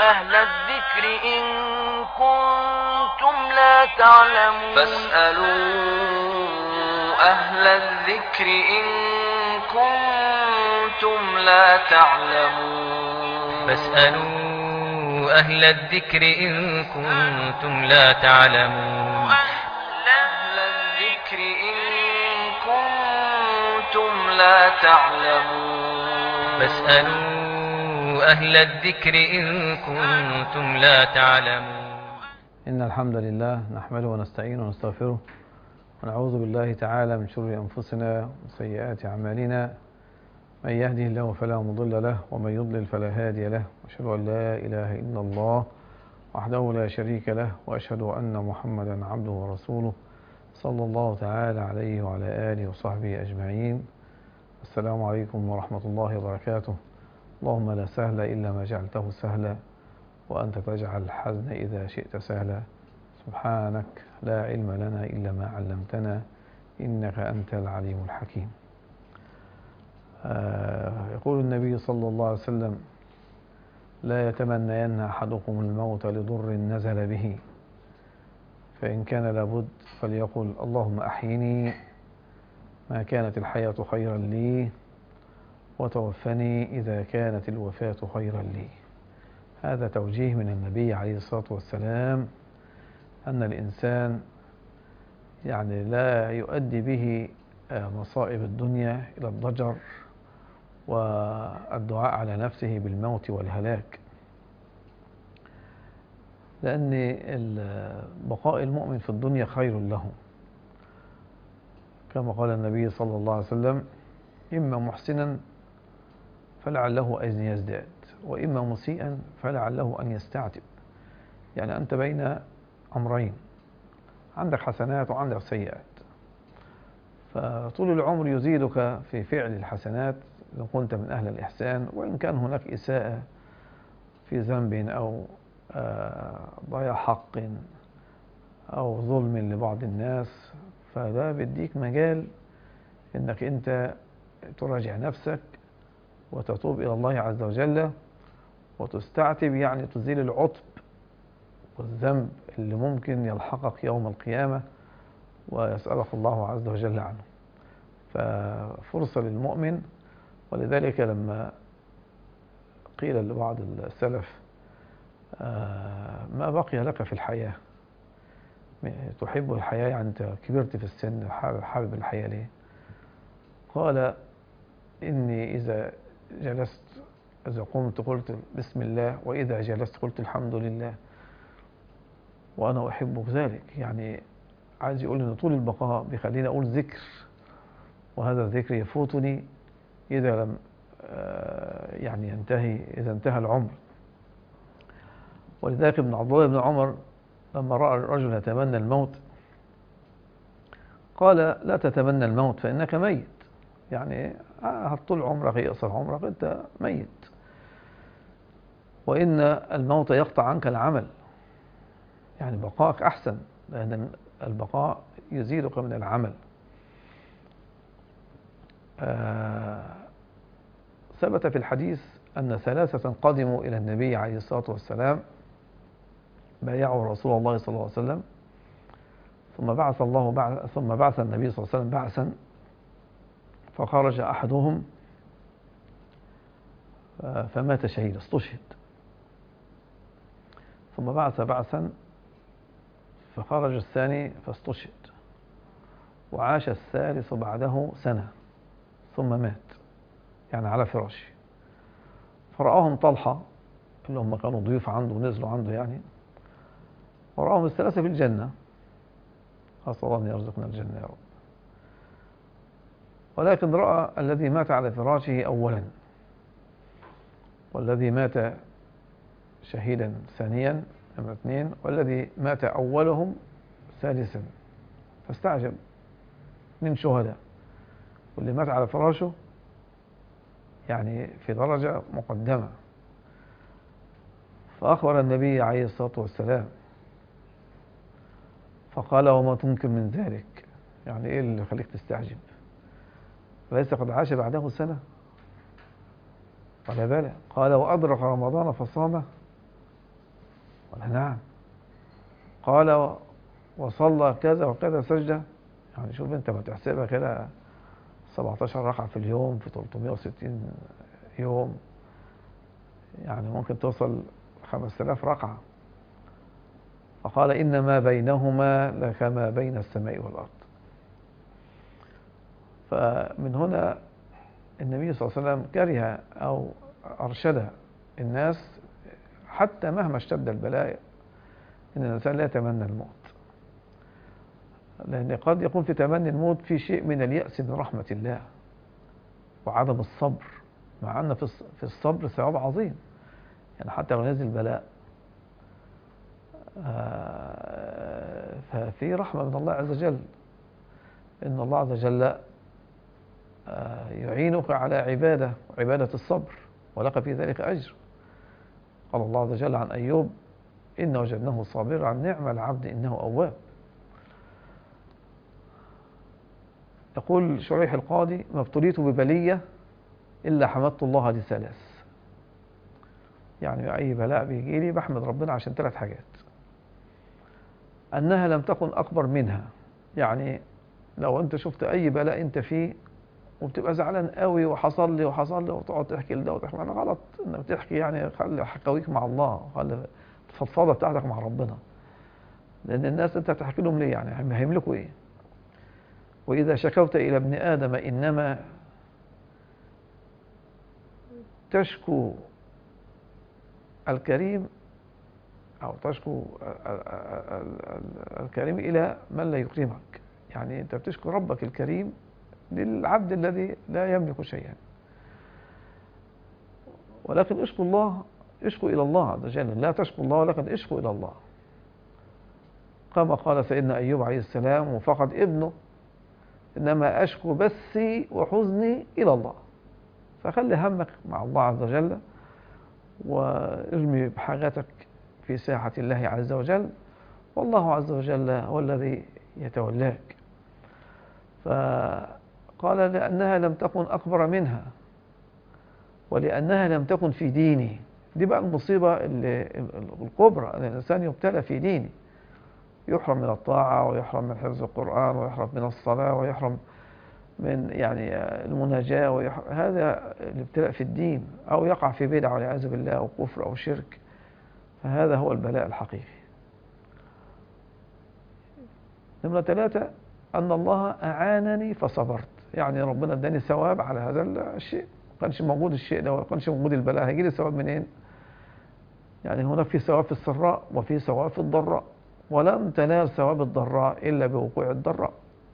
أهل الذكر إن كنتم لا تعلمون أهل الذكر إن كنتم لا تعلمون فاسألوا أهل الذكر إن كنتم لا تعلمون أهل الذكر إن كنتم لا تعلمون فاسألوا أهل الذكر إن كنتم لا تعلمون. إن الحمد لله نحمده ونستعينه ونستغفره ونعوذ بالله تعالى من شرور أنفسنا وسيئات أعمالنا. من يهده الله فلا مضل له ومن يضلل فلا هادي له، وأشهد أن لا إله إلا الله وحده لا شريك له، وأشهد أن محمدا عبده ورسوله صلى الله تعالى عليه وعلى آله وصحبه أجمعين. السلام عليكم ورحمة الله وبركاته. اللهم لا سهل إلا ما جعلته سهلا وأنت تجعل الحزن إذا شئت سهلا. سبحانك لا علم لنا إلا ما علمتنا إنك أنت العليم الحكيم. يقول النبي صلى الله عليه وسلم: لا يتمنين أحدكم الموت لضر نزل به، فإن كان لابد فليقل اللهم أحيني ما كانت الحياة خيرا لي، وتوفني إذا كانت الوفاة خيرا لي. هذا توجيه من النبي عليه الصلاة والسلام أن الإنسان لا يؤدي به مصائب الدنيا إلى الضجر والدعاء على نفسه بالموت والهلاك، لأن بقاء المؤمن في الدنيا خير له، كما قال النبي صلى الله عليه وسلم: إما محسنا فلعله أن يزداد، وإما مسيئا فلعله أن يستعتب. يعني أنت بين أمرين، عندك حسنات وعندك سيئات، فطول العمر يزيدك في فعل الحسنات إذا كنت من أهل الإحسان، وإن كان هناك إساءة في ذنب أو ضياع حق أو ظلم لبعض الناس، فده بيديك مجال إنك أنت تراجع نفسك وتتوب إلى الله عز وجل وتستعتب، يعني تزيل العطب والذنب اللي ممكن يلحقك يوم القيامة ويسألك الله عز وجل عنه. ففرصة للمؤمن. ولذلك لما قيل لبعض السلف: ما بقي لك في الحياة؟ تحب الحياة، يعني أنت كبرت في السن حابب الحياة ليه؟ قال: إني إذا قمت قلت بسم الله، وإذا جلست قلت الحمد لله، وأنا أحب ذلك. يعني عايز يقول إن طول البقاء بيخليني أقول ذكر، وهذا الذكر يفوتني إذا لم إذا انتهى العمر. ولذلك ابن عبد الله بن عمر لما رأى الرجل يتمنى الموت قال: لا تتمنى الموت فإنك ميت. يعني هتطول عمرك يقصر عمرك، أنت ميت، وإن الموت يقطع عنك العمل. يعني بقائك أحسن، لأن البقاء يزيدك من العمل. ثبت في الحديث أن ثلاثة قدموا إلى النبي عليه الصلاة والسلام، بايعوا رسول الله صلى الله عليه وسلم، ثم بعث النبي صلى الله عليه وسلم بعثا، فخرج أحدهم فمات شهيدا، استشهد. ثم بعث بعثا فخرج الثاني فاستشهد، وعاش الثالث بعده سنة ثم مات، يعني على فراشه. فرآهم طلحة اللي هم كانوا ضيوف عنده ونزلوا عنده يعني، ورآهم الثلاثة في الجنة. أسأل الله أن يرزقنا الجنة يا رب. ولكن رأى الذي مات على فراشه أولا، والذي مات شهيدا ثانيا نمرة 2، والذي مات أولهم ثالثا، فاستعجب من شهداء، واللي مات على فراشه يعني في درجة مقدمة. فأخبر النبي عليه الصلاة والسلام فقال: وما تنكر من ذلك؟ يعني إيه اللي خليك تستعجب؟ ليس قد عاش بعده سنة؟ قال: بلى. قال: وأدرك رمضان فصامه؟ قال نعم. قال وصلى كذا وكذا سجدة. يعني شوف انت ما تحسبها كده 17 ركعة في اليوم في 360 يوم، يعني ممكن توصل 5000 ركعة. فقال إنما بينهما لكما بين السماء والأرض. فمن هنا النبي صلى الله عليه وسلم كره أو أرشد الناس حتى مهما اشتد البلاء إن الإنسان لا يتمنى الموت، لأن قد يكون في تمني الموت في شيء من اليأس من رحمة الله وعدم الصبر، مع أن في الصبر ثواب عظيم. يعني حتى لو نزل بلاء ففي رحمة من الله عز وجل، إن الله عز وجل يعينك على عبادة الصبر، ولك في ذلك أجر. قال الله عز وجل عن أيوب إن وجدناه صابرا نعم العبد إنه أواب. يقول شريح القاضي ما ابتليت ببلية إلا حمدت الله لثلاث. يعني أي بلاء بيجي لي بحمد ربنا عشان 3 حاجات: أنها لم تكن أكبر منها. يعني لو أنت شفت أي بلاء أنت فيه وبتبقى زعلان قوي وحصل لي وتقعد تحكي لده وتحكي، أنا غلط إنك تحكي، يعني خلي حكاويك مع الله، خلي الفضفاضة بتاعتك مع ربنا، لأن الناس أنت بتحكي لهم ليه؟ يعني هيملكوا إيه؟ وإذا شكوت إلى ابن آدم إنما تشكو الكريم أو تشكو الكريم إلى من لا يكرمك. يعني أنت بتشكو ربك الكريم للعبد الذي لا يملك شيئا، ولكن اشكو إلى الله عز وجل، لا تشكو الله ولكن اشكو إلى الله. كما قال سيدنا أيوب عليه السلام وفقد ابنه: إنما أشكو بثي وحزني إلى الله. فخلي همك مع الله عز وجل وارمي بحاجتك في ساحة الله عز وجل، والله عز وجل هو الذي يتولاك. فقال لأنها لم تكن أكبر منها ولأنها لم تكن في ديني. دي بقى المصيبة الكبرى، أن الإنسان يبتلى في دينه، يحرم من الطاعة ويحرم من حفظ القرآن ويحرم من الصلاة ويحرم من يعني المناجاة، هذا الابتلاء في الدين، أو يقع في بدعة والعياذ بالله أو كفر أو شرك، فهذا هو البلاء الحقيقي. نمرة 3: أن الله أعانني فصبرت. يعني ربنا اداني ثواب على هذا الشيء، ما كانش موجود الشيء ده، ما كانش موجود البلاء، هيجي لي ثواب منين؟ يعني هناك في ثواب في السراء وفي ثواب في الضراء، ولن تنال ثواب الضراء إلا بوقوع الضراء.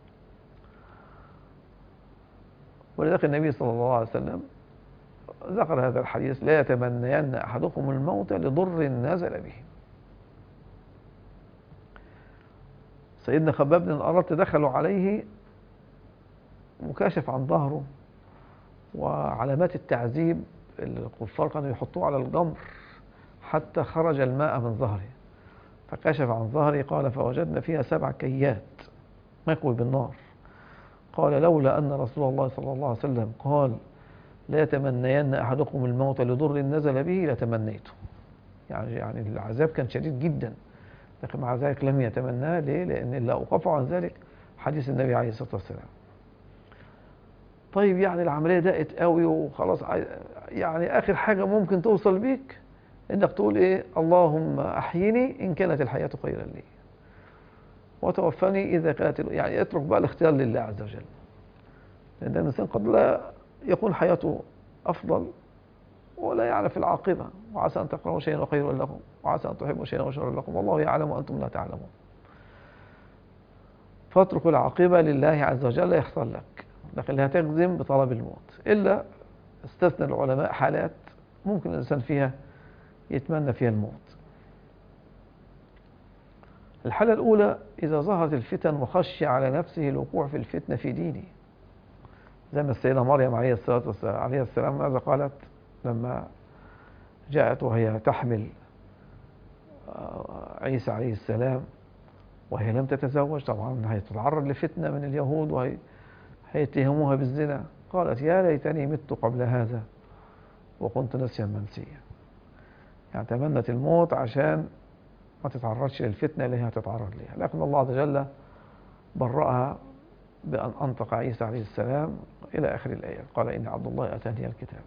ولذلك النبي صلى الله عليه وسلم ذكر هذا الحديث: لا يتمنين أحدكم الموت لضر نزل به. سيدنا خباب بن الأرت دخلوا عليه مكاشف عن ظهره، وعلامات التعذيب الكفار كانوا يحطوه على الجمر حتى خرج الماء من ظهره، فكشف عن ظهره قال: فوجدنا فيها 7 كيات مكوي بالنار. قال: لولا أن رسول الله صلى الله عليه وسلم قال: لا يتمنين أحدكم الموت لضر نزل به لتمنيته. يعني العذاب كان شديد جدا، لكن مع ذلك لم يتمناه. ليه؟ لأن اللي أوقفه عن ذلك حديث النبي عليه الصلاة والسلام. طيب يعني العملية ضاقت قوي وخلاص، يعني آخر حاجة ممكن توصل بيك إنك تقول إيه؟ اللهم أحيني إن كانت الحياة خيرا لي وتوفني إذا كانت، يعني اترك بقى الاختيار لله عز وجل، لأن الإنسان قد لا يكون حياته أفضل ولا يعرف العاقبة، وعسى أن تكرهوا شيئا خيرا لكم وعسى أن تحبوا شيئا شرا لكم والله يعلم وأنتم لا تعلمون. فاتركوا العاقبة لله عز وجل يختار لك، لكن لا تجزم بطلب الموت، إلا استثنى العلماء حالات ممكن الإنسان فيها يتمنى فيها الموت. الحالة الأولى: إذا ظهرت الفتن وخشي على نفسه الوقوع في الفتنة في دينه، زي ما السيدة مريم عليه السلام ماذا قالت لما جاءت وهي تحمل عيسى عليه السلام وهي لم تتزوج؟ طبعا هيتتعرض لفتنة من اليهود وهيتهموها بالزنا. قالت: يا ليتني مت قبل هذا وكنت نسيا منسيا. يعني تمنت الموت عشان ما تتعرضش للفتنة اللي هي هتتعرض لها. لكن الله عز وجل برأها بأن أنطق عيسى عليه السلام إلى آخر الآية، قال إني عبد الله آتاني الكتاب.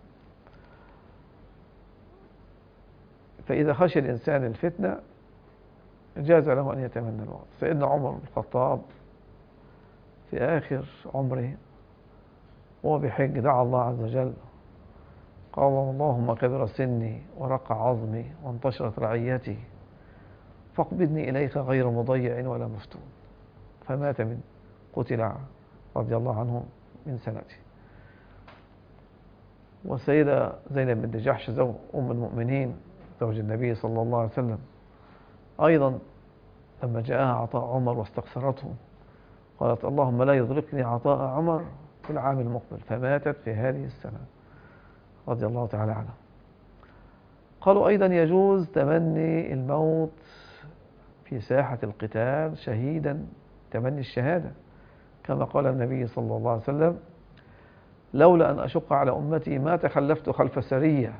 فإذا خشي الإنسان الفتنة جاز له أن يتمنى الموت. سيدنا عمر بن الخطاب في آخر عمره وهو بحج دعا الله عز وجل، قال اللهم كبر سني ورق عظمي وانتشرت رعيتي فاقبضني إليك غير مضيع ولا مفتون، فمات من قتل رضي الله عنه من سنته. والسيدة زينب بنت جحش زوج أم المؤمنين زوج النبي صلى الله عليه وسلم أيضا لما جاءها عطاء عمر واستخسرته قالت اللهم لا يدركني عطاء عمر في العام المقبل، فماتت في هذه السنة رضي الله تعالى عنها. قالوا أيضا يجوز تمني الموت في ساحة القتال شهيدا، تمني الشهادة، كما قال النبي صلى الله عليه وسلم لولا أن أشق على أمتي ما تخلفت خلف سرية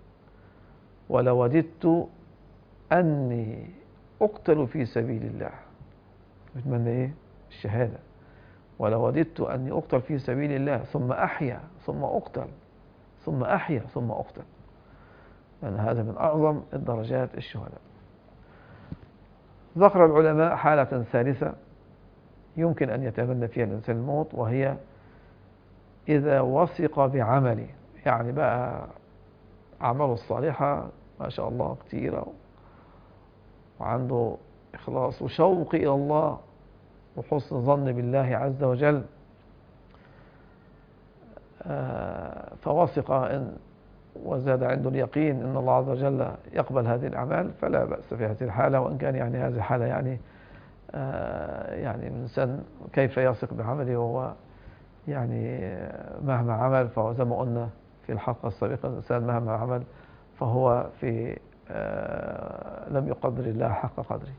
ولوددت أني أقتل في سبيل الله. بتمنى إيه؟ الشهادة. ولوددت أني أقتل في سبيل الله ثم أحيا ثم أقتل ثم أحيا ثم أقتل، لأن هذا من أعظم الدرجات الشهداء. ذكر العلماء حالة ثالثة يمكن أن يتمنى فيها الإنسان الموت، وهي إذا وثق بعمله، يعني بقى أعماله الصالحة ما شاء الله كتيرة وعنده إخلاص وشوق إلى الله وحسن ظن بالله عز وجل، فوثق إن وزاد عنده اليقين إن الله عز وجل يقبل هذه الأعمال، فلا بأس في هذه الحالة. وإن كان يعني هذه الحالة يعني الإنسان كيف يثق بعمله وهو يعني مهما عمل، فهو زي ما قلنا في الحلقة السابقة الإنسان مهما عمل فهو في لم يقدر الله حق قدره.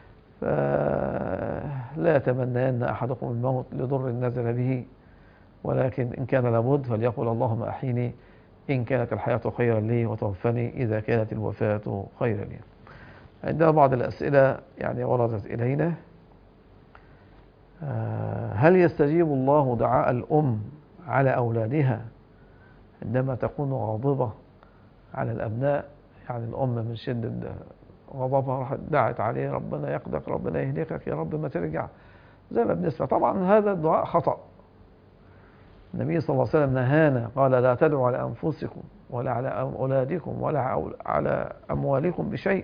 فلا يتمنين أحدكم الموت لضر نزل به، ولكن إن كان لابد فليقل اللهم أحيني إن كانت الحياة خيرا لي وتوفني إذا كانت الوفاة خيرا لي. عندنا بعض الأسئلة يعني وردت إلينا. هل يستجيب الله دعاء الأم على أولادها عندما تكون غاضبة على الأبناء؟ يعني الأم من شدة غضبها راحت دعت عليه ربنا يقدك ربنا يهلكك يا رب ما ترجع، زي ما بنسمع. طبعا هذا الدعاء خطأ. النبي صلى الله عليه وسلم نهانا قال لا تدعوا على أنفسكم ولا على أولادكم ولا على أموالكم بشيء،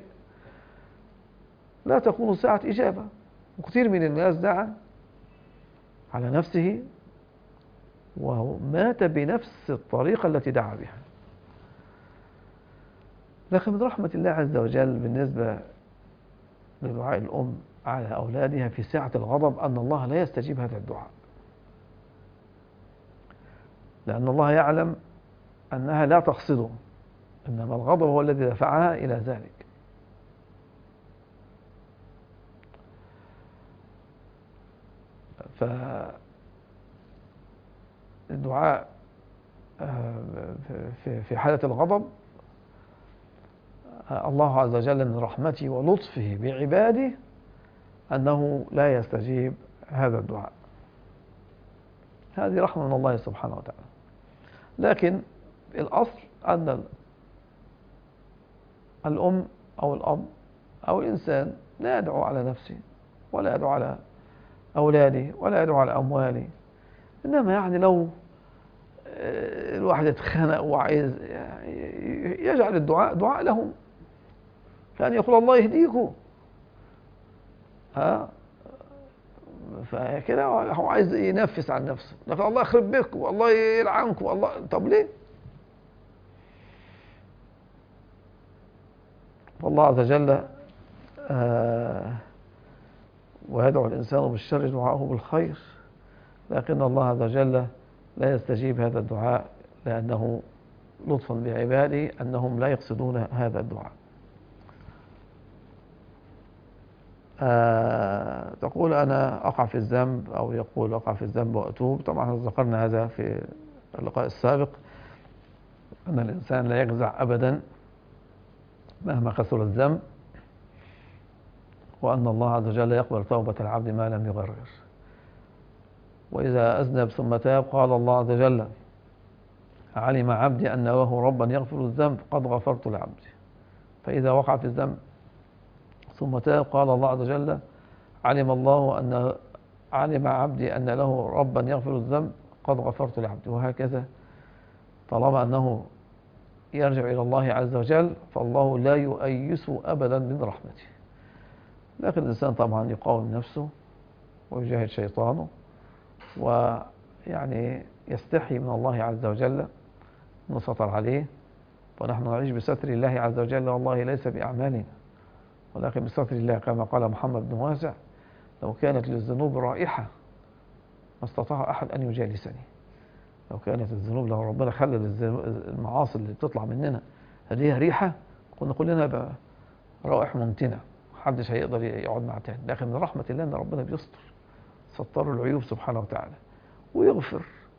لا تكونوا ساعة إجابة. وكثير من الناس دعا على نفسه ومات بنفس الطريقة التي دعا بها. لكن من رحمة الله عز وجل بالنسبة لدعاء الأم على أولادها في ساعة الغضب أن الله لا يستجيب هذا الدعاء، لأن الله يعلم أنها لا تقصده، إنما الغضب هو الذي دفعها إلى ذلك. فالدعاء في حالة الغضب الله عز وجل من رحمته ولطفه بعباده أنه لا يستجيب هذا الدعاء. هذه رحمة من الله سبحانه وتعالى. لكن الأصل أن الأم أو الأب أو الإنسان لا يدعو على نفسه ولا يدعو على أولاده ولا يدعو على أمواله، إنما يعني لو الواحد يتخانق وعايز يجعل الدعاء دعاء لهم، كان يقول الله يهديكم فكده هو عايز ينفس عن نفسه، لكن الله يخرب بكم والله يلعنكم والله. طب ليه؟ فالله عز وجل ويدعو الإنسان بالشر دعاءه بالخير، لكن الله عز وجل لا يستجيب هذا الدعاء لأنه لطفا بعباده أنهم لا يقصدون هذا الدعاء. تقول أنا أقع في الذنب، أو يقول أقع في الذنب وأتوب. طبعا ذكرنا هذا في اللقاء السابق أن الإنسان لا يجزع أبدا مهما كثر الذنب، وأن الله عز وجل يقبل توبة العبد ما لم يغرر. وإذا أذنب ثم تاب قال الله عز وجل: علم عبدي أن له ربا يغفر الذنب قد غفرت لعبدي. فإذا وقع في الذنب ثم تاب قال الله عز وجل: علم عبدي أن له ربا يغفر الذنب قد غفرت لعبدي. وهكذا طالما أنه يرجع إلى الله عز وجل فالله لا يؤيس أبدا من رحمته. لكن الإنسان طبعا يقاوم نفسه ويجاهد شيطانه، ويعني يستحي من الله عز وجل أنه سطر عليه. ونحن نعيش بستر الله عز وجل والله ليس بأعمالنا ولكن بستر الله، كما قال محمد بن واسع: لو كانت للذنوب رائحة ما استطاع أحد أن يجالسني. لو كانت الذنوب، لو ربنا خلى المعاصي اللي بتطلع مننا هذه ريحة كنا كلنا روائح ممتنة، محدش هيقدر يقعد مع تاني. لكن من رحمة الله أن ربنا بيستر، ستر العيوب سبحانه وتعالى ويغفر.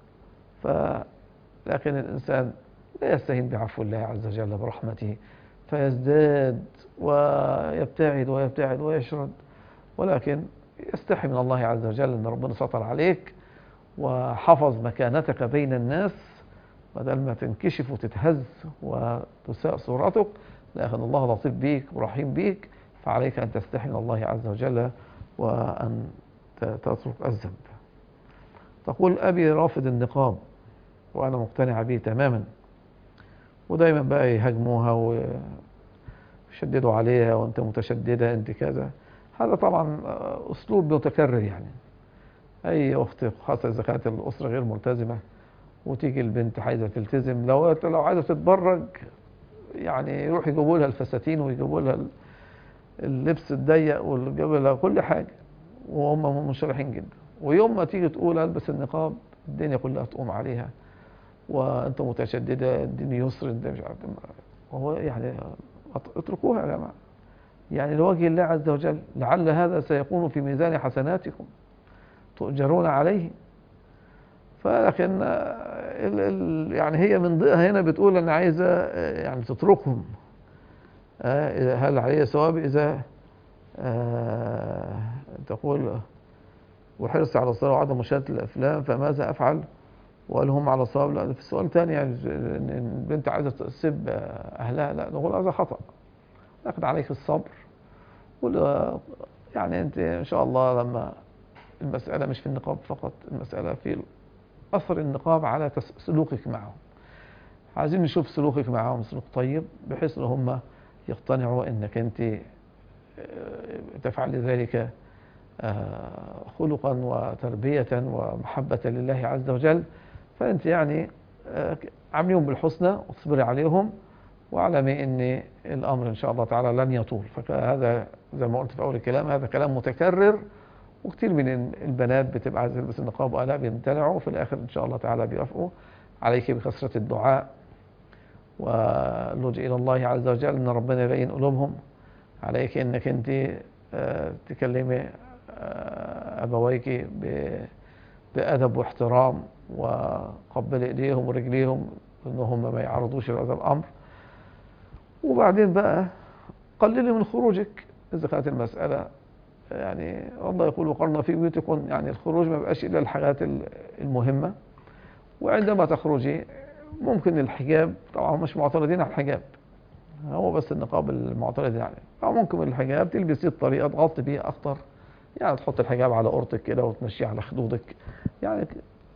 لكن الإنسان لا يستهين بعفو الله عز وجل برحمته فيزداد ويبتعد ويبتعد ويشرد، ولكن يستحي من الله عز وجل أن ربنا سطر عليك وحفظ مكانتك بين الناس بدل ما تنكشف وتتهز وتساء صورتك. لكن الله لطيف بيك ورحيم بيك، فعليك أن تستحي من الله عز وجل وأن تترك الذنب. تقول: أبي رافض النقاب وأنا مقتنع به تماما، ودايما بقى يهاجموها ويشددوا عليها، وأنت متشددة، أنت كذا. هذا طبعا أسلوب متكرر. يعني أي أخت خاصة إذا كانت الأسرة غير ملتزمة وتيجي البنت عايزة تلتزم، لو عايزة تتبرج يعني يروح يجيبوا لها الفساتين ويجيبوا لها اللبس الضيق ويجيبوا لها كل حاجة وهم منشرحين جدا. ويوم ما تيجي تقول ألبس النقاب الدنيا كلها تقوم عليها، وأنت متشددة، الدين يسر، أنت مش عارف. وهو يعني اتركوها يا جماعة، يعني لوجه الله عز وجل، لعل هذا سيكون في ميزان حسناتكم تؤجرون عليه. فلكن يعني هي من ضئها هنا بتقول أنا عايزة يعني تتركهم. هل عليه ثواب إذا تقول وحرص على الصلاة وعدم مشاهدة الأفلام فماذا أفعل؟ وهل هم على صواب؟ لا، في السؤال ثاني يعني البنت عايزة تسب أهلها، لا نقول هذا خطأ، لكن عليك الصبر. يعني أنت إن شاء الله لما المسألة مش في النقاب فقط، المسألة في أثر النقاب على سلوكك معهم. عايزين نشوف سلوكك معهم سلوك طيب بحيث أن هم يقتنعوا أنك أنت تفعل ذلك خلقا وتربية ومحبة لله عز وجل. فأنت يعني عامليهم بالحسنى واصبري عليهم، واعلمي أن الأمر إن شاء الله تعالى لن يطول. فهذا زي ما قلت في أول الكلام، هذا كلام متكرر، وكتير من البنات بتبقى عايزة تلبس النقاب ولا بيمتنعوا، وفي الآخر إن شاء الله تعالى بيوافقوا. عليك بكثرة الدعاء واللجوء إلى الله عز وجل أن ربنا يبين قلوبهم. عليك أنك أنت تكلمي أبويك بأدب واحترام، وقبل إيديهم ورجليهم أنهم ما يعرضوش لهذا الأمر. وبعدين بقى قللي من خروجك إذا كانت المسألة يعني الله يقول وقرنا في بيوتكم، يعني الخروج ما بقاش إلا الحاجات المهمة. وعندما تخرجي ممكن الحجاب، طبعا مش معترضين على الحجاب، هو بس النقاب المعترضين عليه. أو ممكن الحجاب تلبسيه بطريقة تغطي بيها أكتر، يعني تحط الحجاب على قرطك كده وتمشيه على خدودك، يعني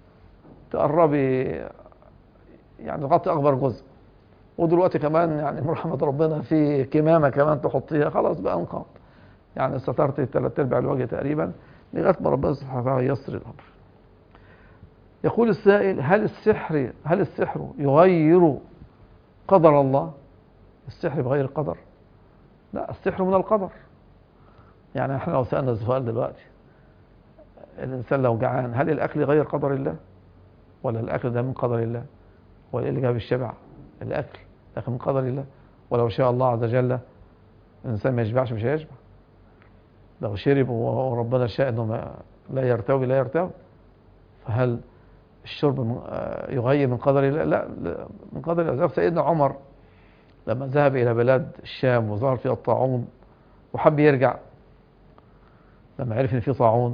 تقربي يعني تغطي أكبر جزء. ودلوقتي كمان يعني من رحمة ربنا في كمامة كمان تحطيها، خلاص بقى انقاض، يعني سترتي 3/4 الوجه تقريبا لغاية ما ربنا سبحانه وتعالى ييسر الأمر. يقول السائل: هل السحر يغير قدر الله؟ السحر بغير القدر؟ لا، السحر من القدر. يعني احنا لو سألنا السؤال دلوقتي، الإنسان لو جعان هل الأكل غير قدر الله؟ ولا الأكل ده من قدر الله؟ ولا اللي جاب الشبع؟ الأكل لكن من قدر الله. ولو شاء الله عز وجل الإنسان ما يشبعش مش هيشبع. لو شرب وربنا شاء أنه لا يرتوي لا يرتوي. فهل الشرب يغير من قدر الله؟ لا، من قدر الله. سيدنا عمر لما ذهب إلى بلاد الشام وظهر فيها الطاعون وحب يرجع، لما عرف ان في طاعون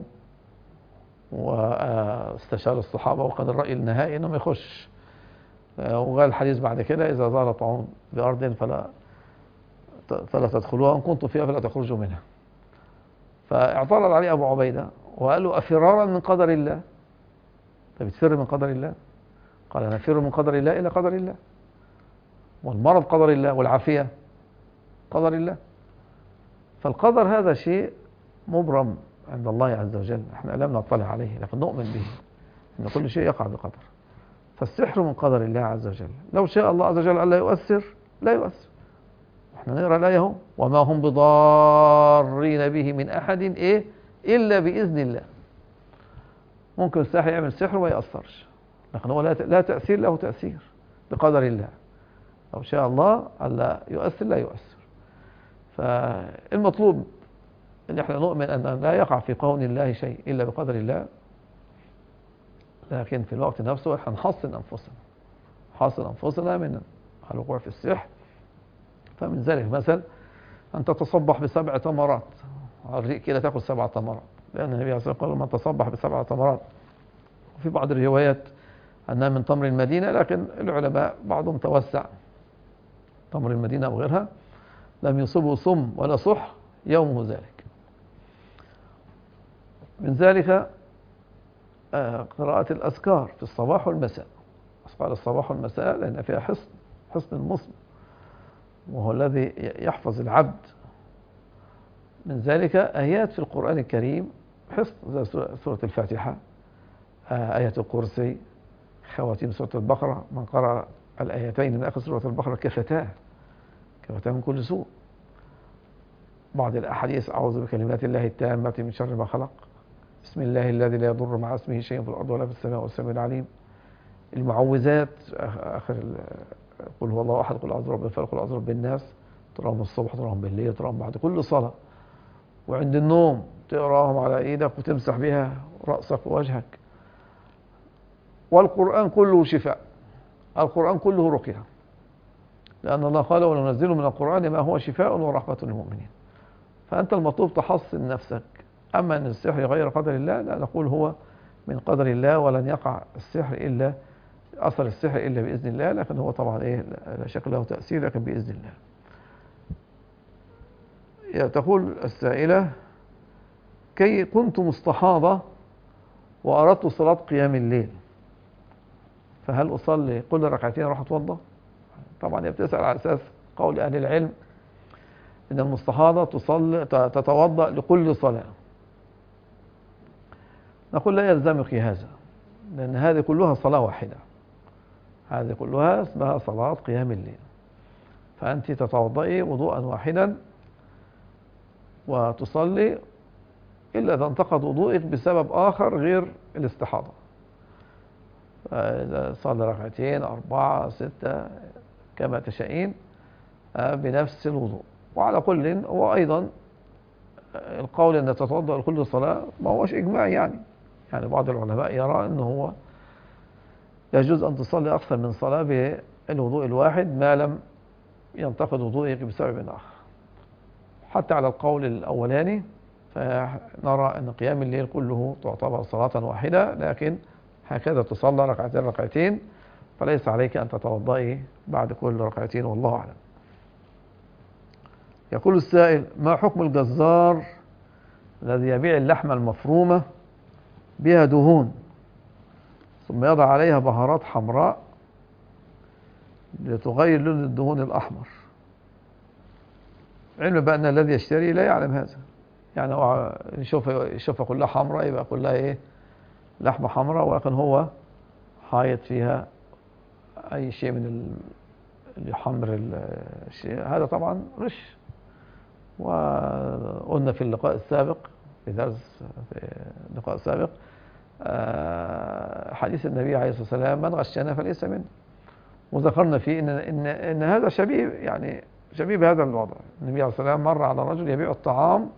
واستشار الصحابة وخد الرأي النهائي انه ما يخش. وقال الحديث بعد كده: إذا ظهر طاعون بأرض فلا تدخلوها، وإن كنتم فيها فلا تخرجوا منها. فاعترض عليه أبو عبيدة وقال له: أفرارا من قدر الله؟ أنت بتفر من قدر الله؟ قال: أنا أفر من قدر الله إلى قدر الله، والمرض قدر الله، والعافية قدر الله. فالقدر هذا شيء مبرم عند الله عز وجل، احنا لم نطلع عليه لكن نؤمن به ان كل شيء يقع بقدر. فالسحر من قدر الله عز وجل، لو شاء الله عز وجل ألا يؤثر لا يؤثر. احنا نقرأ الآية اهو: وما هم بضارين به من أحد إلا بإذن الله. ممكن الساحر يعمل سحر وما يأثرش، لكن هو لا تأثير له، تأثير بقدر الله. لو شاء الله ألا يؤثر لا يؤثر. فالمطلوب ان احنا نؤمن ان لا يقع في كون الله شيء الا بقدر الله، لكن في الوقت نفسه احنا نحصن انفسنا من الوقوع في السحر. فمن ذلك مثلا ان تتصبح ب7 تمرات، الريق كده تاكل 7 تمرات، لان النبي عليه الصلاه والسلام قال: من تصبح ب7 تمرات. وفي بعض الروايات انها من تمر المدينه، لكن العلماء بعضهم توسع، تمر المدينه وغيرها لم يصبه صم ولا صح يومه ذلك. من ذلك قراءة الأذكار في الصباح والمساء. أذكار الصباح والمساء لأن فيها حصن المسلم، وهو الذي يحفظ العبد. من ذلك آيات في القرآن الكريم حصن، زي سورة الفاتحة، آية الكرسي، خواتيم سورة البقرة. من قرأ الآيتين من آخر سورة البقرة كفتاه من كل سوء. بعض الأحاديث: أعوذ بكلمات الله التامة من شر ما خلق، بسم الله الذي لا يضر مع اسمه شيء في الأرض ولا في السماء والسميع العليم. المعوذات آخر: قل هو الله أحد، قل أعوذ برب الفلق، قل أعوذ برب الناس. تقراهم الصبح، تقراهم بالليل، تقراهم بعد كل صلاة، وعند النوم تقراهم على إيدك وتمسح بها رأسك ووجهك. والقرآن كله شفاء، القرآن كله رقية، لأن الله قال: وننزل من القرآن ما هو شفاء ورحمة للمؤمنين. فأنت المطلوب تحصن نفسك. أما أن السحر غير قدر الله، لا نقول هو من قدر الله، ولن يقع أثر السحر إلا بإذن الله، لكن هو طبعا لا شك له تأثير، لكن بإذن الله. تقول السائلة: كي كنت مستحاضة وأردت صلاة قيام الليل، فهل أصلي كل ركعتين أروح أتوضأ؟ طبعا هي بتسأل على أساس قول أهل العلم إن المستحاضة تتوضأ لكل صلاة. نقول: لا يلزمك هذا، لأن هذه كلها صلاة واحدة، هذه كلها اسمها صلاة قيام الليل. فأنت تتوضئي وضوءا واحدا وتصلي، إلا إذا انتقض وضوءك بسبب آخر غير الاستحاضة. فإذا صلي 2 4 6 كما تشائين بنفس الوضوء. وعلى كل هو أيضا القول أن تتوضأ لكل صلاة ما هوش إجماعي، يعني بعض العلماء يرى أنه هو يجوز أن تصلي أكثر من صلاة بالوضوء الواحد ما لم ينتقد وضوءك بسبب آخر. حتى على القول الأولاني فنرى أن قيام الليل كله تعتبر صلاة واحدة، لكن هكذا تصلى 2 2، فليس عليك أن تتوضئي بعد كل 2، والله أعلم. يقول السائل: ما حكم الجزار الذي يبيع اللحمة المفرومة بها دهون ثم يضع عليها بهارات حمراء لتغير لون الدهون الأحمر؟ علم بأن الذي يشتري لا يعلم هذا، يعني هو يشوفها كلها حمراء يبقى كلها لحمة حمراء، ولكن هو حايط فيها أي شيء من اللي يحمر الشيء. هذا طبعا غش. وقلنا في اللقاء السابق، في درس في اللقاء السابق، حديث النبي عليه الصلاة والسلام: من غشنا فليس منه. وذكرنا فيه إن هذا شبيه بهذا الوضع. النبي عليه الصلاة والسلام مر على رجل يبيع الطعام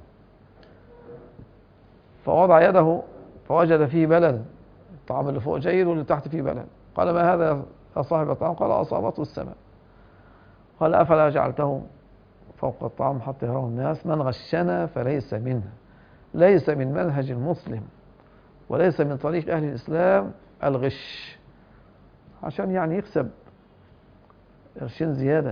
فوضع يده فوجد فيه بلل، الطعام اللي فوق جيد واللي تحت فيه بلل. قال: ما هذا يا صاحب الطعام؟ قال: أصابته السماء. قال: أفلا جعلته فوق الطعام حتى يراه الناس؟ من غشنا فليس منه. ليس من منهج المسلم وليس من طريق أهل الإسلام الغش، عشان يعني يكسب قرشين زيادة،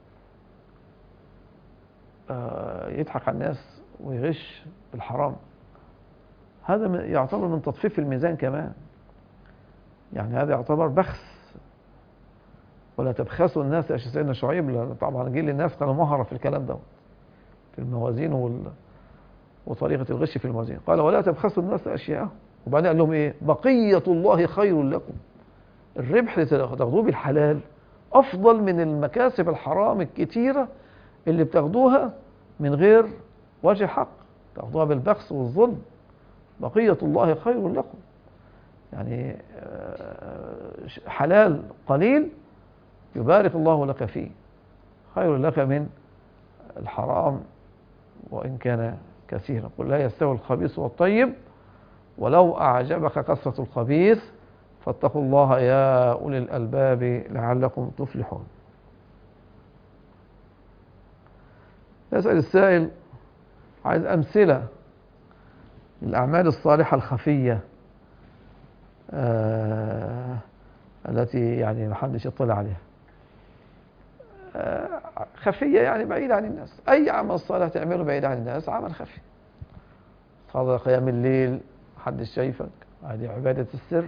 يضحك على الناس ويغش بالحرام. هذا يعتبر من تطفيف الميزان كمان، يعني هذا يعتبر بخس. ولا تبخسوا الناس يا سيدنا شعيب، طبعا جيل الناس كانوا مهرة في الكلام ده، في الموازين وطريقة الغش في الموازين. قال ولا تبخسوا الناس أشياءهم، وبعدين قال لهم إيه؟ بقية الله خير لكم. الربح اللي تاخدوه بالحلال أفضل من المكاسب الحرام الكتيرة اللي بتاخدوها من غير وجه حق، تاخدوها بالبخس والظلم. بقية الله خير لكم، يعني حلال قليل يبارك الله لك فيه، خير لك من الحرام وإن كان كثيرا. قل لا يستوي الخبيث والطيب ولو أعجبك كثرة الخبيث فاتقوا الله يا أولي الألباب لعلكم تفلحون. يسأل السائل عايز أمثلة للأعمال الصالحة الخفية التي يعني محدش يطلع عليها. خفية يعني بعيد عن الناس. أي عمل صالح تعمله بعيد عن الناس عمل خفي. صلاة قيام الليل محدش شايفك، هذه عبادة السر.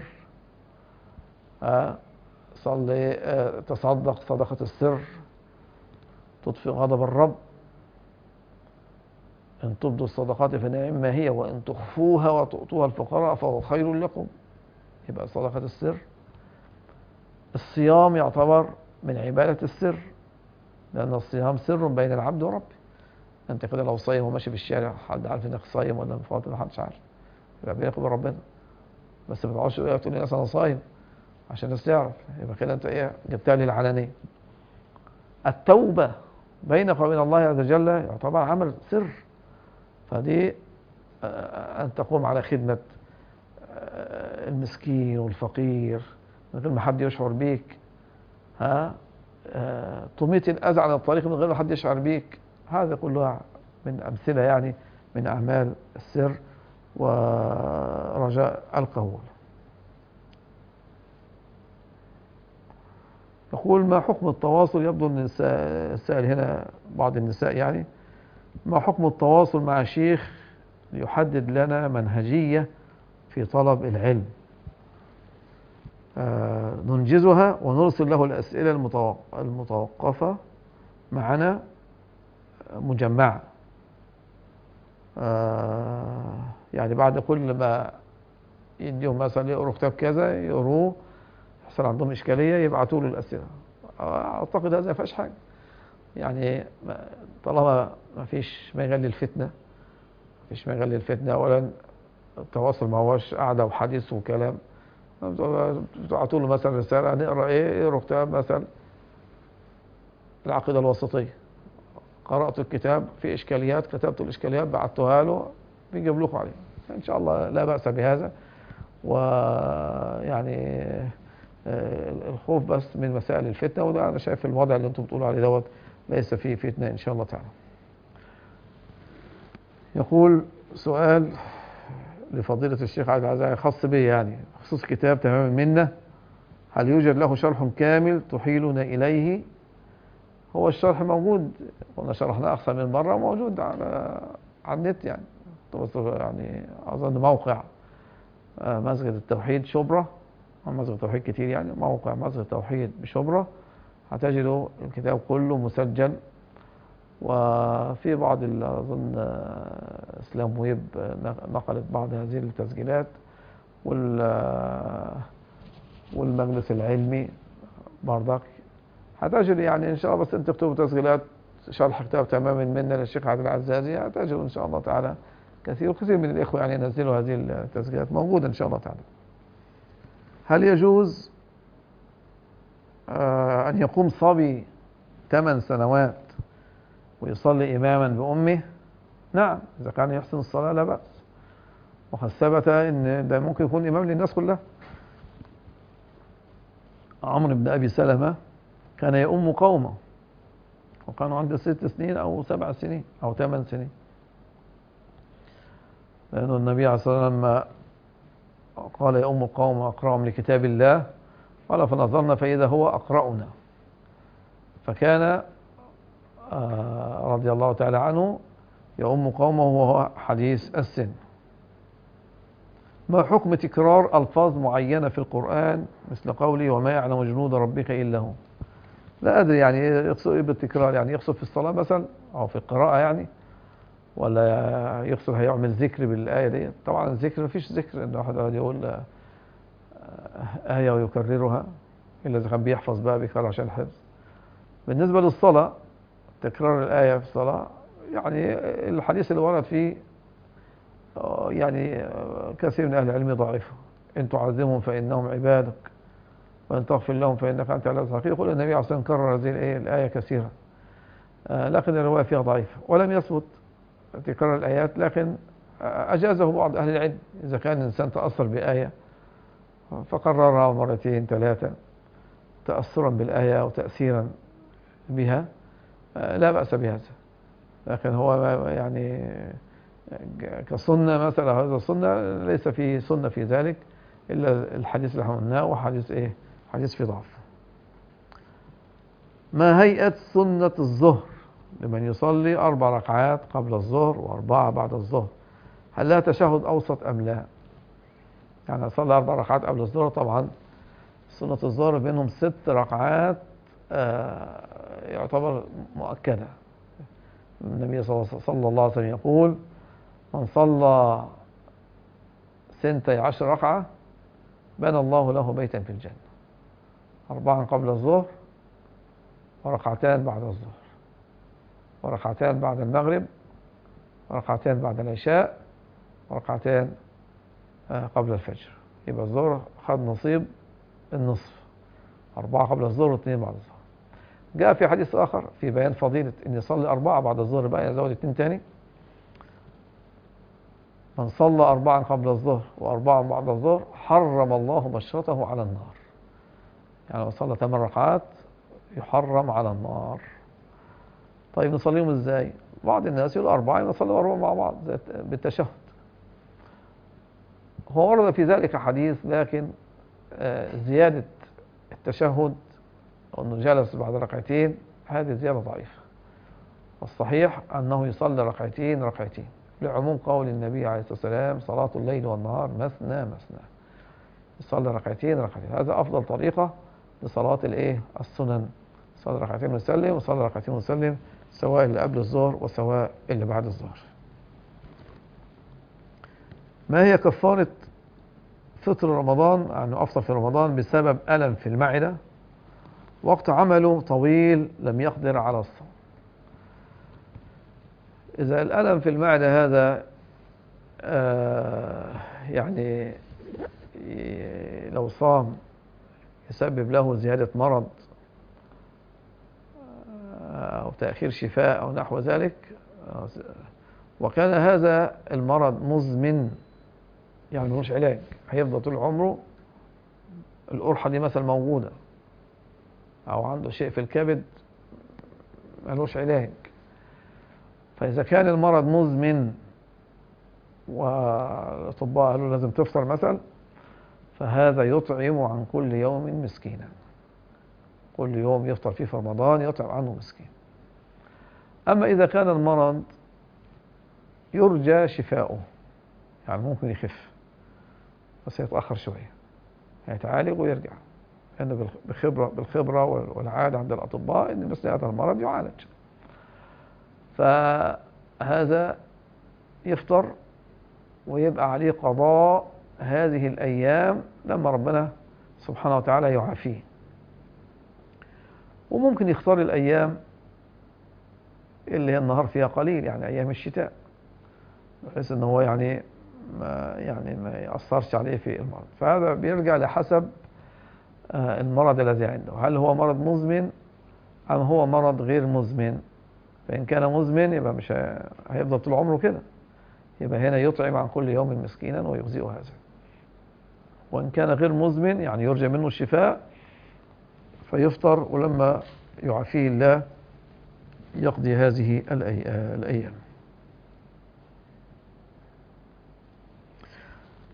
صلي، تصدق صدقة السر تطفئ غضب الرب. إن تبدوا الصدقات فنعم ما هي وإن تخفوها وتؤتوها الفقراء فهو خير لكم، يبقى صدقة السر. الصيام يعتبر من عبادة السر، لأن الصيام سر بين العبد وربه. أنت كده لو صايم وماشي في الشارع حد عارف إنك صايم ولا مفاطر؟ محدش عارف، يبقى بينك وبين ربنا. بس ما تقعدش تقول للناس أنا صايم عشان الناس تعرف، يبقى كده أنت إيه؟ جبتها للعلانية. التوبة بينك وبين الله عز وجل يعتبر عمل سر، فدي أن تقوم على خدمة المسكين والفقير من غير ما حد يشعر بيك، تميت الأذى عن الطريق من غير ما حد يشعر بيك. هذا كلها من أمثلة يعني من أعمال السر ورجاء القبول. يقول ما حكم التواصل؟ يبدو أن السائل هنا بعض النساء يعني. ما حكم التواصل مع شيخ ليحدد لنا منهجية في طلب العلم؟ ننجزها ونرسل له الأسئلة المتوقفة معنا مجمعة، يعني بعد كل ما يديهم مثلا يقروا كتاب كذا يقروه، يحصل عندهم إشكالية يبعثوا له الأسئلة. أعتقد هذا ما فيهاش حاجة، يعني طالما ما فيش مجال للفتنة، مفيش مجال للفتنة. أولا التواصل ما هوش قعدة وحديث وكلام، بتبعتوا له مثلا رسالة نقرأ إيه؟ يقرأ كتاب مثلا العقيدة الوسطية، قرأت الكتاب في إشكاليات، كتبت الإشكاليات بعتها له بيجيب لكم عليه إن شاء الله، لا بأس بهذا. ويعني الخوف بس من مسائل الفتنة، وده أنا شايف الوضع اللي أنتم بتقولوا عليه دوت ليس فيه فتنة إن شاء الله تعالى. يقول سؤال لفضيلة الشيخ عبد العزيز خاص به يعني خصوص كتاب تمام المنة، هل يوجد له شرح كامل تحيلنا إليه؟ هو الشرح موجود، قلنا شرحنا أكثر من مرة، موجود على النت يعني أظن موقع مسجد التوحيد شبرا، مسجد التوحيد كتير يعني، موقع مسجد التوحيد بشبرا هتجدوا الكتاب كله مسجل. وفي بعض أظن إسلام ويب نقلت بعض هذه التسجيلات، والمجلس العلمي برضك هتجد يعني إن شاء الله. بس أنت تكتبوا تسجيلات شرح كتاب تمام المنة للشيخ عبد العزازي هتجدوا إن شاء الله تعالى كثير من الإخوة يعني ينزلوا هذه التسجيلات، موجودة إن شاء الله تعالى. هل يجوز أن يقوم صبي 8 سنوات ويصلي إماما بأمه؟ نعم، إذا كان يحسن الصلاة لا بأس، وقد ثبت أن ده ممكن يكون إمام للناس كلها. عمرو بن أبي سلمة كان يؤم قومه وكانوا عنده 6 سنين أو 7 سنين أو 8 سنين. لأن النبي عليه الصلاة والسلام لما قال يا أم القوم أقرأهم لكتاب الله قال فنظرنا فإذا هو أقرأنا، فكان رضي الله تعالى عنه يؤم قومه وهو حديث السن. ما حكم تكرار ألفاظ معينة في القرآن مثل قولي وما يعلم جنود ربك إلا هو؟ لا أدري يعني يقصد إيه بالتكرار، يعني يقصد في الصلاة مثلا أو في القراءة يعني، ولا يقصد هيعمل ذكر بالآية دي؟ طبعا الذكر مفيش ذكر إن واحد يقول آية ويكررها إلا إذا كان بيحفظ بقى بيكرر عشان الحفظ. بالنسبة للصلاة تكرار الآية في الصلاة يعني الحديث اللي ورد فيه يعني كثير من أهل العلم ضعيفه. إن تعذبهم فإنهم عبادك وإن تغفر لهم فإنك أنت العزيز الحكيم. يقول النبي عليه الصلاة والسلام كرر هذه الآية كثيرا، لكن الرواية فيها ضعيفة ولم يثبت تكرار الآيات، لكن أجازه بعض أهل العلم إذا كان الإنسان تأثر بآية فقررها مرتين ثلاثة تأثرا بالآية وتأثيرا بها لا بأس بهذا. لكن هو يعني كسنة مثلا هذا السنة ليس فيه سنة في ذلك إلا الحديث اللي قلناه وحديث إيه؟ حديث في ضعف. ما هيئة سنة الظهر لمن يصلي 4 ركعات قبل الظهر و4 بعد الظهر؟ هل لها تشهد أوسط أم لا؟ يعني أصلي 4 ركعات قبل الظهر، طبعا سنة الظهر بينهم 6 ركعات يعتبر مؤكدة. النبي صلى الله عليه وسلم يقول من صلى 12 ركعة بنى الله له بيتا في الجنة، 4 قبل الظهر وركعتان بعد الظهر وركعتان بعد المغرب وركعتان بعد العشاء وركعتان قبل الفجر. يبقى الظهر خد نصيب النصف، 4 قبل الظهر و2 بعد الظهر. جاء في حديث آخر في بيان فضيلة أن يصلي 4 بعد الظهر بقى يزود 2 تاني. من صلى 4 قبل الظهر و4 بعد الظهر حرم الله بشرته على النار. يعني لو صلى 8 ركعات يحرم على النار. طيب نصليهم ازاي؟ بعض الناس يقول 4 نصلي 4 مع بعض بالتشهد. هو ورد في ذلك حديث، لكن زيادة التشهد أنه جلس بعد ركعتين هذه زيادة ضعيفة، والصحيح أنه يصلي ركعتين لعموم قول النبي عليه الصلاة والسلام صلاة الليل والنهار مثنى مثنى. يصلي ركعتين هذا أفضل طريقة لصلاة السنن. صلي ركعتين وسلم وصلي ركعتين وسلم، سواء اللي قبل الظهر وسواء اللي بعد الظهر. ما هي كفارة فطر رمضان؟ يعني أفطر في رمضان بسبب ألم في المعدة وقت عمله طويل لم يقدر على الصوم. إذا الألم في المعدة هذا يعني لو صام يسبب له زيادة مرض أو تأخير شفاء أو نحو ذلك، وكان هذا المرض مزمن يعني ملوش علاج، هيفضل طول عمره القرحة دي مثلا موجودة، أو عنده شيء في الكبد ملوش علاج، فإذا كان المرض مزمن والأطباء قالوا لازم تفطر مثلا، فهذا يطعم عن كل يوم مسكينا، كل يوم يفطر فيه في رمضان يطعم عنه مسكين. أما إذا كان المرض يرجى شفاؤه، يعني ممكن يخف بس يتأخر شوية، هيتعالج ويرجع، لأنه بالخبرة والعادة عند الأطباء أن مثل هذا المرض يعالج، فهذا يفطر ويبقى عليه قضاء هذه الأيام لما ربنا سبحانه وتعالى يعافيه. وممكن يختار الأيام اللي هي النهار فيها قليل، يعني أيام الشتاء، بحيث أنه هو يعني ما يأثرش عليه في المرض. فهذا بيرجع لحسب المرض الذي عنده، هل هو مرض مزمن أم هو مرض غير مزمن. فإن كان مزمن يبقى مش هيفضل طول عمره كده، يبقى هنا يطعم عن كل يوم مسكينا ويجزئ هذا. وإن كان غير مزمن يعني يرجى منه الشفاء فيفطر، ولما يعافيه الله يقضي هذه الأيام.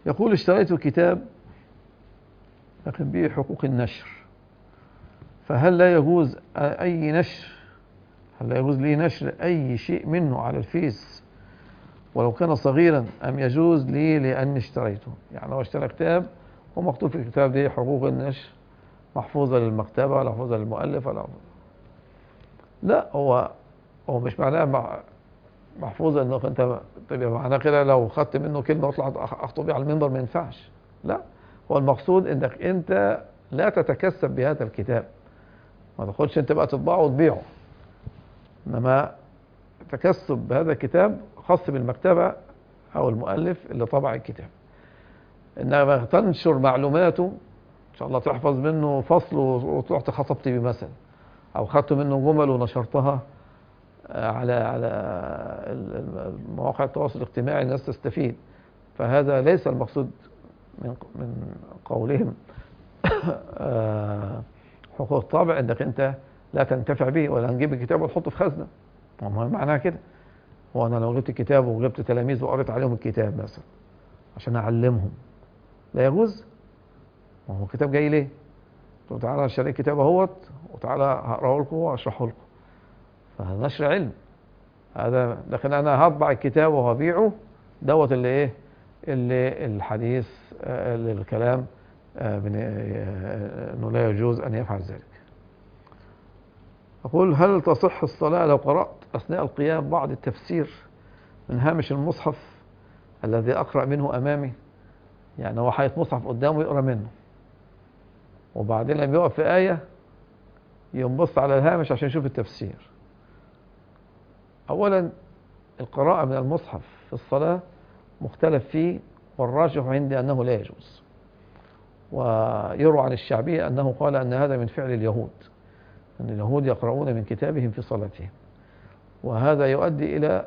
يقول اشتريت كتاب لكن به حقوق النشر، فهل لا يجوز أي نشر؟ هل لا يجوز لي نشر أي شيء منه على الفيس ولو كان صغيرا، أم يجوز لي لأني اشتريته؟ يعني لو اشترى كتاب ومكتوب في الكتاب دي حقوق النشر محفوظة للمكتبة ولا محفوظة للمؤلف ولا، لا، هو مش معناه محفوظة انك انت تبقى معناه كده لو خدت منه كلمة وطلعت اخطب بيها على المنبر ما ينفعش. لا، هو المقصود انك انت لا تتكسب بهذا الكتاب، ما تاخدش انت بقى تطبعه وتبيعه، انما تكسب بهذا الكتاب خاص بالمكتبة او المؤلف اللي طبع الكتاب. انما تنشر معلوماته ان شاء الله تحفظ منه فصل وتروح تخطبت بيه مثلا، او خدت منه جمل ونشرتها على مواقع التواصل الاجتماعي الناس تستفيد، فهذا ليس المقصود من قولهم حقوق الطابع انك انت لا تنتفع به، ولا نجيب الكتاب ونحطه في خزنه. ما معناها كده؟ هو انا لو جبت كتاب وجبت تلاميذ وقريت عليهم الكتاب مثلا عشان اعلمهم لا يجوز؟ ما هو الكتاب جاي ليه؟ طب تعالى اشتري الكتاب اهوت وتعالى هقراه لكم واشرحه لكم، فنشر علم هذا. لكن انا هطبع الكتاب وهبيعه دوت اللي ايه، اللي الحديث اللي الكلام انه لا يجوز ان يفعل ذلك. اقول هل تصح الصلاة لو قرأت اثناء القيام بعض التفسير من هامش المصحف الذي اقرأ منه امامي؟ يعني هو حاطط مصحف قدامه يقرأ منه، وبعدين لما يقف في آية ينبص على الهامش عشان يشوف التفسير. اولا القراءة من المصحف في الصلاة مختلف فيه، والراجح عندي أنه لا يجوز. ويروى عن الشعبي أنه قال أن هذا من فعل اليهود، أن اليهود يقرؤون من كتابهم في صلاتهم، وهذا يؤدي إلى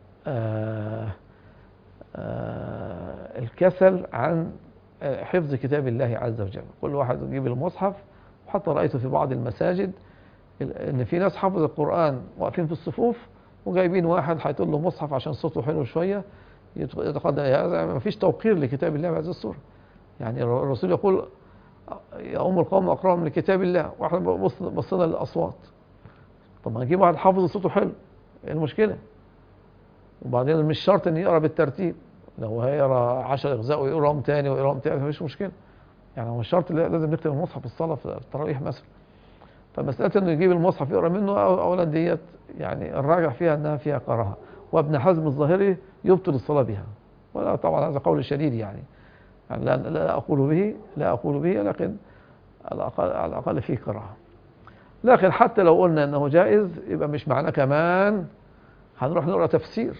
الكسل عن حفظ كتاب الله عز وجل. كل واحد يجيب المصحف، وحتى رأيته في بعض المساجد أن في ناس حفظ القرآن واقفين في الصفوف وجايبين واحد هيطول له مصحف عشان صوته حلو شوية يتقدم. هذا ما فيش توقير لكتاب الله بهذه الصورة. يعني الرسول يقول يا أم القوم أقرأهم لكتاب الله، واحنا بصينا للأصوات. طب ما نجيب واحد حافظ صوته حلو، ايه المشكلة؟ وبعدين مش شرط ان يقرأ بالترتيب، لو هيقرأ 10 أجزاء ويقراهم تاني ويقراهم تاني مفيش مشكلة. يعني هو مش شرط لازم نكتب المصحف في الصلاة في التراويح مثلا. فمسألة انه يجيب المصحف يقرأ منه اولا ديت يعني الراجح فيها انها فيها كراهة، وابن حزم الظاهري يبطل الصلاة بها، ولا طبعا هذا قول شديد يعني لا أقول به لكن على الأقل فيه كراهة. لكن حتى لو قلنا أنه جائز يبقى مش معناه كمان هنروح نقرأ تفسير.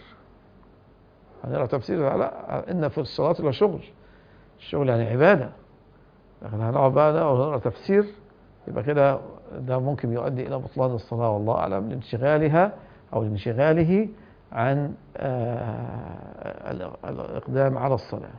لا، إن في الصلاة لشغل، الشغل يعني عبادة، لكن هنقعد بقى ونقرأ تفسير يبقى كده ده ممكن يؤدي إلى بطلان الصلاة والله أعلم، لانشغالها أو لانشغاله عن الإقدام على الصلاة.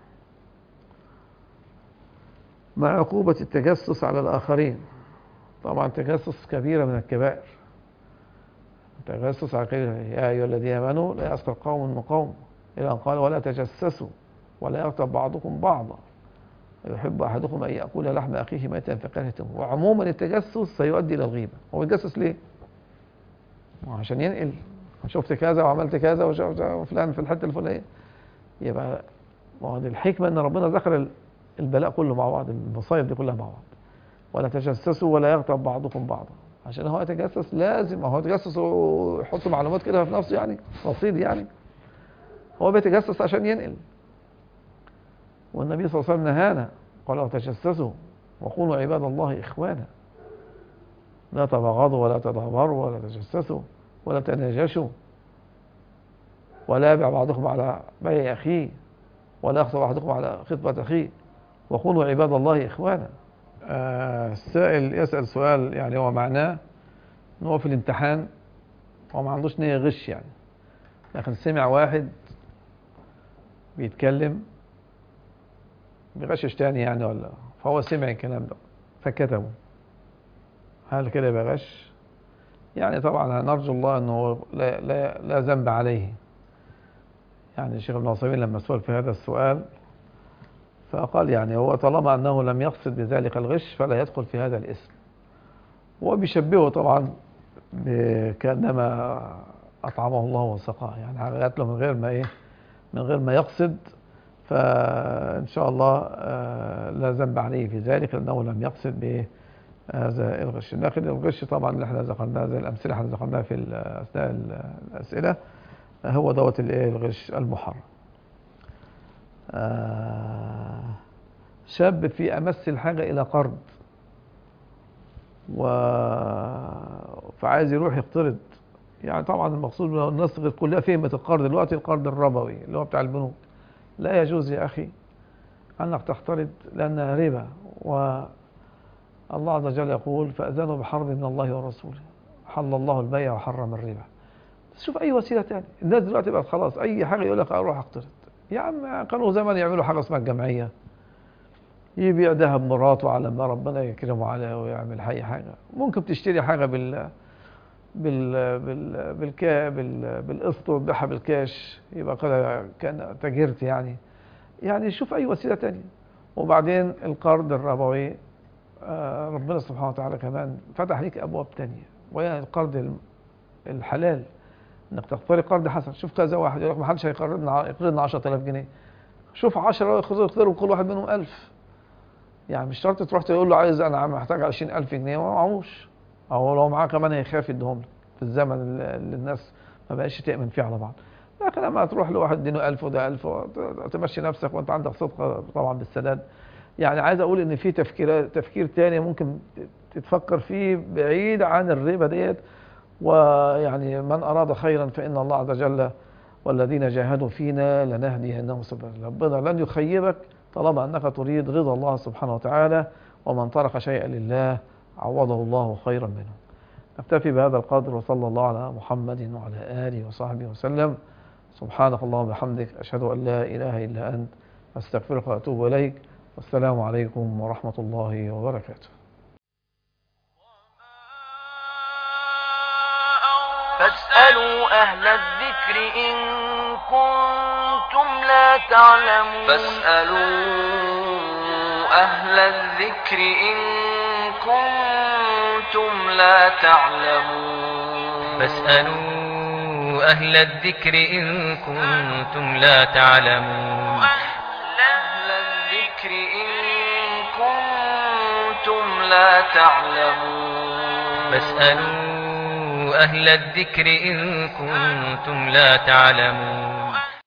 مع عقوبة التجسس على الآخرين. طبعا التجسس كبيرة من الكبائر. التجسس على يا أيها الذين آمنوا لا يسخر قوم من قوم، إلى أن قال ولا تجسسوا ولا يغتب بعضكم بعضا يحب أحدكم أن يأكل لحم أخيه ميتا فكرهتموه. وعموما التجسس سيؤدي إلى الغيبة. هو يتجسس ليه؟ عشان ينقل شفت كذا وعملت كذا وشفت فلان في الحتة الفلانية. يبقى الحكمة أن ربنا ذكر البلاء كله مع بعض، المصايب دي كلها مع بعض. ولا تجسسوا ولا يغتب بعضكم بعضا، عشان هو يتجسس لازم هو يتجسس ويحط معلومات كده في نفسه يعني رصيد، يعني هو بيتجسس عشان ينقل. والنبي صلى الله عليه وسلم نهانا قال لا تجسسوا وكونوا عباد الله إخوانا، لا تبغضوا ولا تدابروا ولا تجسسوا ولا تناجشوا ولا يبع بعضكم على بيع أخيه ولا يخطب بعضكم على خطبة أخيه وكونوا عباد الله إخوانا. السائل يسأل سؤال يعني هو معناه ان هو في الامتحان هو ما عندوش نية غش يعني، لكن سمع واحد بيتكلم بيغشش تاني يعني، ولا فهو سمع الكلام ده فكتبه. هل كده يبقى غش؟ يعني طبعا نرجو الله انه لا ذنب عليه. يعني الشيخ ابن عثيمين لما سئل في هذا السؤال فقال يعني هو طالما أنه لم يقصد بذلك الغش فلا يدخل في هذا الاسم. وبيشبهه طبعا كأنما أطعمه الله وسقاه، يعني حاجات له من غير ما من غير ما يقصد، فإن شاء الله لا ذنب عليه في ذلك لأنه لم يقصد بهذا الغش. لكن الغش طبعا اللي احنا ذكرناه زي الأمثلة احنا ذكرناها في أثناء الأسئلة هو دوت الغش المحرم. شاب في أمس الحاجة إلى قرض فعايز يروح يقترض، يعني طبعا المقصود من الناس كلها فهمت القرض دلوقتي القرض الربوي اللي هو بتاع البنوك. لا يجوز يا أخي أنك تقترض لأنها ربا، والله عز وجل يقول فأذنوا بحرب من الله ورسوله، حل الله البيع وحرم الربا. شوف أي وسيلة تاني. الناس دلوقتي بقت خلاص أي حاجة يقول لك أروح أقترض. يا عم كانوا زمان يعملوا حاجة اسمها الجمعية، يبيع ذهب مراته على ما ربنا يكرمه عليه ويعمل أي حاجة. ممكن تشتري حاجة بالقسط وتبيعها بالكاش، يبقى كده كان تاجرت يعني شوف أي وسيلة تانية. وبعدين القرض الربوي ربنا سبحانه وتعالى كمان فتح ليك أبواب تانية، وهي القرض الحلال، انك تقترض قرض حسن. شوف كذا واحد يقول لك ما حدش يقرضنا 10000 جنيه، شوف 10 يقترضوا كل واحد منهم 1000. يعني مش شرط تروح تقول له عايز انا محتاج 20000 جنيه وما معهوش، او لو معاه كمان هيخاف يديهم لك في الزمن اللي الناس ما بقاش تأمن فيه على بعض. لكن لما تروح لواحد اديله 1000 وده 1000 وتمشي نفسك وانت عندك صدق طبعا بالسداد. يعني عايز اقول ان في تفكير تاني ممكن تتفكر فيه بعيد عن الربا ديت. ويعني من أراد خيرا فإن الله عز وجل والذين جاهدوا فينا لنهدينهم سبلنا. ربنا لن يخيبك طالما أنك تريد رضا الله سبحانه وتعالى، ومن ترك شيئا لله عوضه الله خيرا منه. نكتفي بهذا القدر، وصلى الله على محمد وعلى آله وصحبه وسلم. سبحانك اللهم وبحمدك، أشهد أن لا إله إلا أنت، أستغفرك وأتوب إليك. والسلام عليكم ورحمة الله وبركاته. فاسألوا أهل الذكر إن كنتم لا تعلمون. فاسألوا أهل الذكر إن كنتم لا تعلمون. فاسألوا أهل الذكر إن كنتم لا تعلمون. أهل الذكر إن كنتم لا تعلمون. فاسألوا أهل الذكر إن كنتم لا تعلمون.